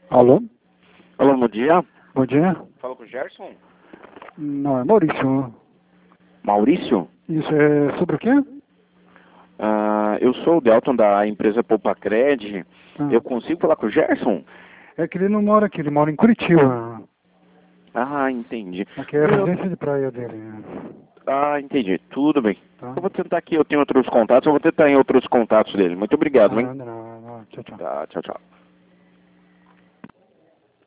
Alô? Alô, bom dia. Bom dia. Fala com o Gerson? Não, é Maurício. Maurício? Isso é sobre o quê? Eu sou o Delton da empresa Poupacred. Ah, Eu consigo falar com o Gerson? é que ele não mora aqui, ele mora em Curitiba. Ah, entendi. Aqui é a residência de praia dele. Entendi. Tudo bem. Tá? Eu vou tentar aqui, eu tenho outros contatos, eu vou tentar em outros contatos dele. Muito obrigado, hein? Não, tchau, tchau. Tá, tchau, tchau.